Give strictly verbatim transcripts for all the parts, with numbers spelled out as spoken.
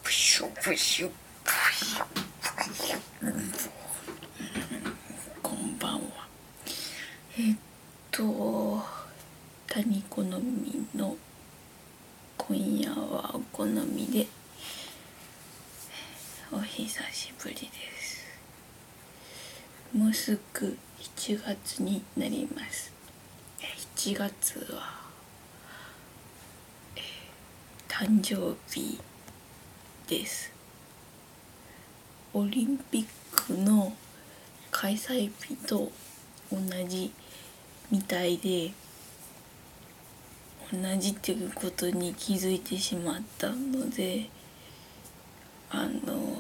プシュプシュプシュプシュ、うん、こんばんは。えっと谷好みの今夜はお好みでお久しぶりです。もうすぐしちがつになります。しちがつは誕生日です。オリンピックの開催日と同じみたいで、同じっていうことに気づいてしまったので、あの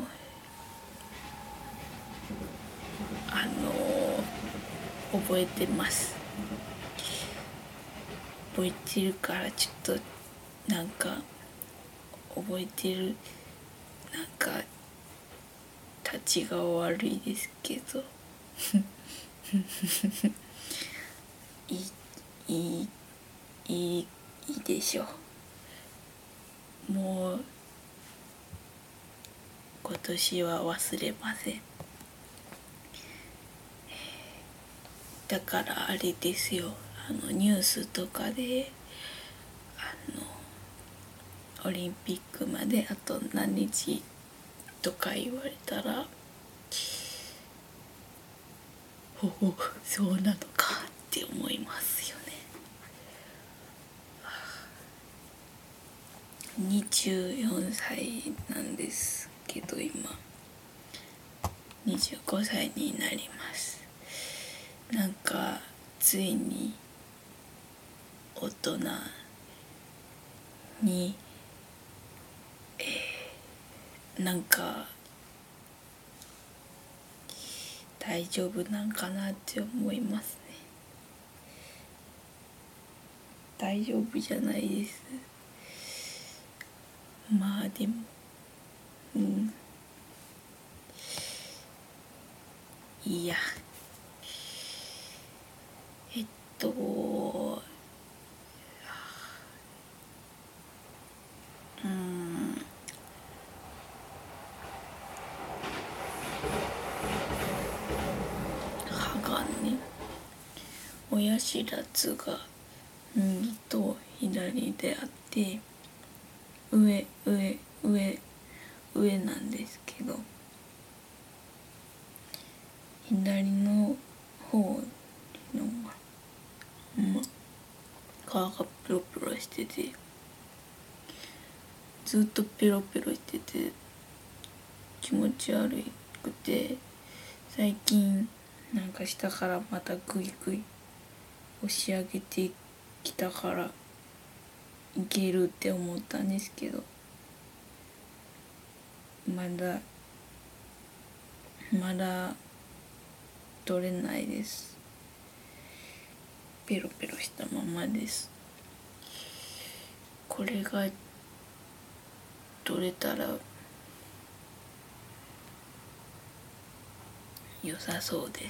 あの覚えてます。覚えてるからちょっとなんか覚えてるなんか立ちが悪いですけどいいいいいいいいでしょう。もう今年は忘れません。だからあれですよ、あのニュースとかであのオリンピックまであと何日とか言われたら、おおそうなのかって思いますよね。にじゅうよんさいなんですけど、今にじゅうごさいになります。なんかついに大人に、えー、なんか大丈夫なんかなって思いますね。大丈夫じゃないです。まあでもうんいいや。えっとうん歯がね、親知らずが右と左であって、上上上上なんですけど、左の方のま皮がペロペロしてて、ずっとペロペロしてて気持ち悪くて、最近なんか下からまたグイグイ押し上げてきたからいけるって思ったんですけど、まだまだ取れないです。ペロペロしたままです。これが取れたら良さそうです。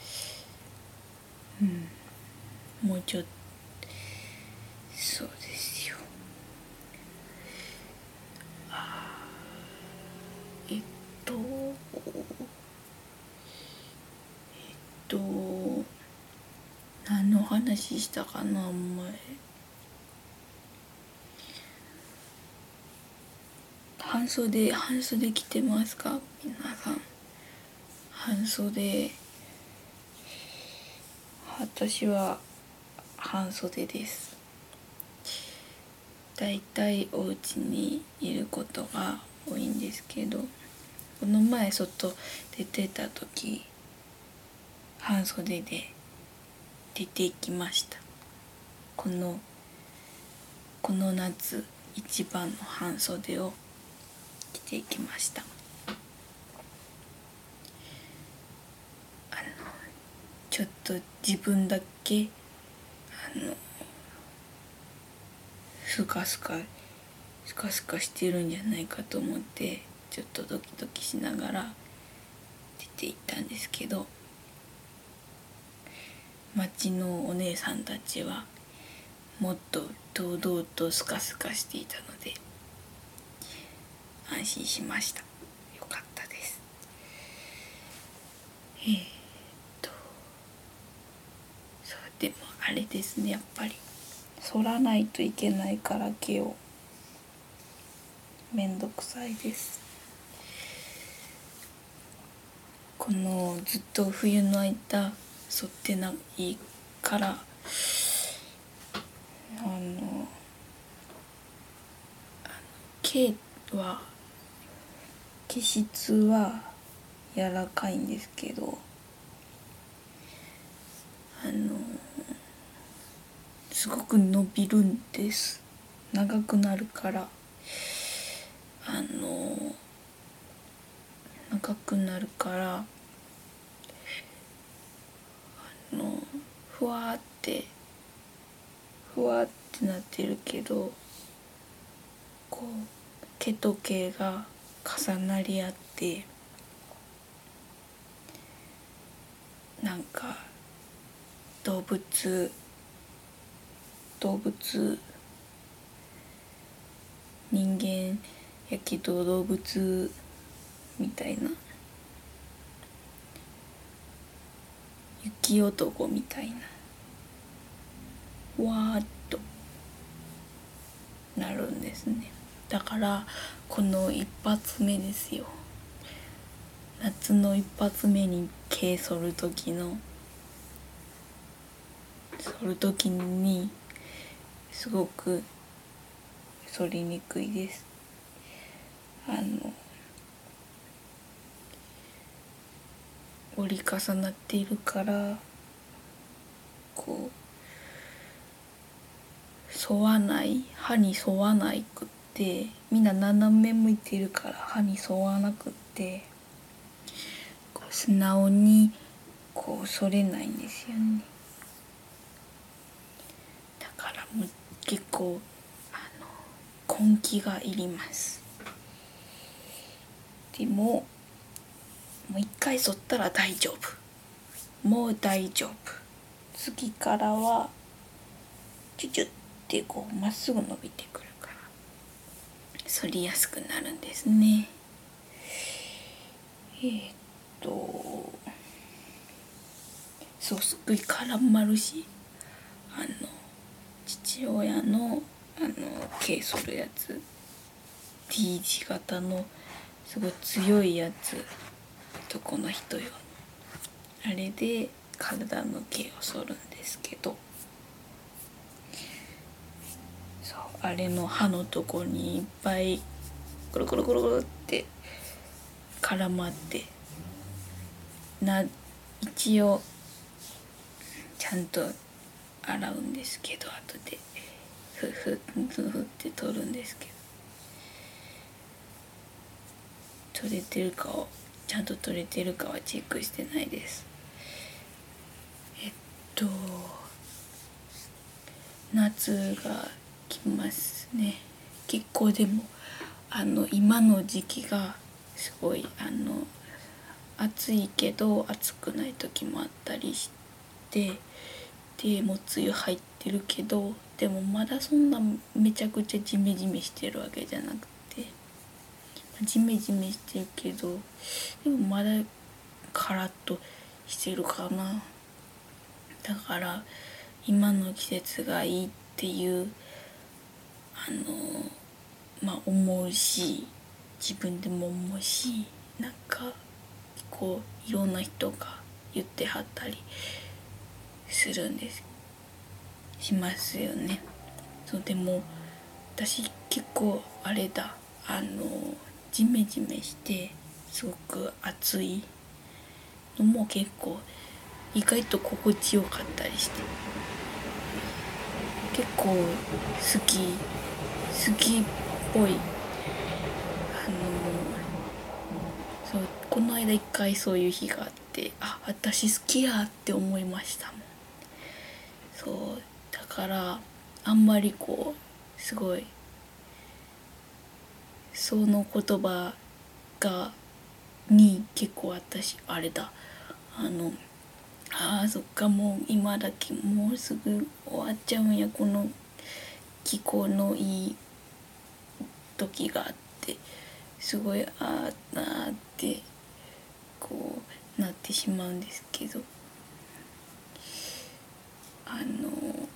うんもうちょっとそうですよ。えっとえっと何の話したかな。前半袖半袖着てますか皆さん。半袖、私は半袖です。だいたいお家にいることが多いんですけど、この前外出てた時半袖で出て行きました。このこの夏一番の半袖を着ていきました。あのちょっと自分だけあのスカスカスカスカしてるんじゃないかと思って、ちょっとドキドキしながら出て行ったんですけど、町のお姉さんたちはもっと堂々とスカスカしていたので、 安心しました。よかったです。えー、っとそうでもあれですね、やっぱり剃らないといけないから毛をめんどくさいです。このずっと冬の間剃ってないからあの毛は毛質は柔らかいんですけど、あのすごく伸びるんです。長くなるからあの長くなるからあのふわーってふわーってなってるけど、こう毛と毛が重なり合ってなんか動物動物人間やけど動物みたいな、雪男みたいなわーっとなるんですね。だからこの一発目ですよ、夏の一発目に毛剃る時の剃る時にすごく剃りにくいです。あの折り重なっているからこう沿わない歯に沿わないくって、みんな斜め向いてるから歯に沿わなくってこう素直にこう剃れないんですよね。だからもう結構あの根気がいります。でももう一回剃ったら大丈夫、もう大丈夫。次からはチュチュってこうまっすぐ伸びてくるから剃りやすくなるんですね。えー、っとそうすっごい絡まるし、あの父親のあの毛剃るやつ T 字型のすごい強いやつ、男の人よ、あれで体の毛を剃るんですけど、そうあれの刃のとこにいっぱいコロコロコロコロって絡まってな、一応ちゃんと洗うんですけど、後でふふふふって取るんですけど、取れてるかをちゃんと取れてるかはチェックしてないです。えっと夏が来ますね。結構でもあの今の時期がすごいあの暑いけど暑くない時もあったりして、でもう梅雨入ってるけどでもまだそんなめちゃくちゃジメジメしてるわけじゃなくて、ジメジメしてるけどでもまだカラッとしてるかな。だから今の季節がいいっていうあのまあ思うし、自分でも思うし、なんかこういろんな人が言ってはったりするんですしますよね。そうでも私結構あれだ、あのジメジメしてすごく暑いのも結構意外と心地よかったりして、結構好き好きっぽい。あのそうこの間一回そういう日があって、あ私好きやって思いましたもん。そうだからあんまりこうすごいその言葉がに結構私あれだ、あのあーそっかもう今だけもうすぐ終わっちゃうんや、この気候のいい時があってすごいああなーってこうなってしまうんですけど、あの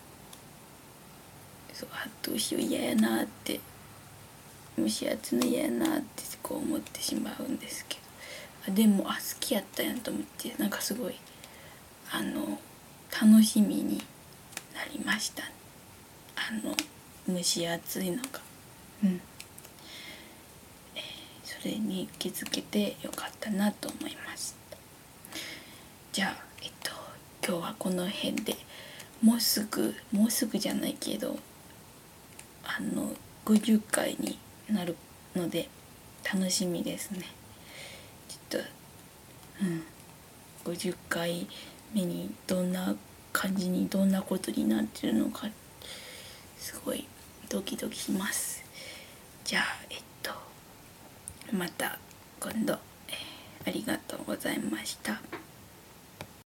そうあどうしよう嫌やなって蒸し暑いの嫌やなってこう思ってしまうんですけど、あでもあ好きやったやんと思って、なんかすごいあの楽しみになりました。あの蒸し暑いのが、うん、えーそれに気づけてよかったなと思いました。じゃあえっと今日はこの辺で、もうすぐもうすぐじゃないけどあのごじゅっかいになるので楽しみですね。ちょっとうんごじゅっかいめにどんな感じにどんなことになってるのかすごいドキドキします。じゃあえっとまた今度、えーありがとうございました。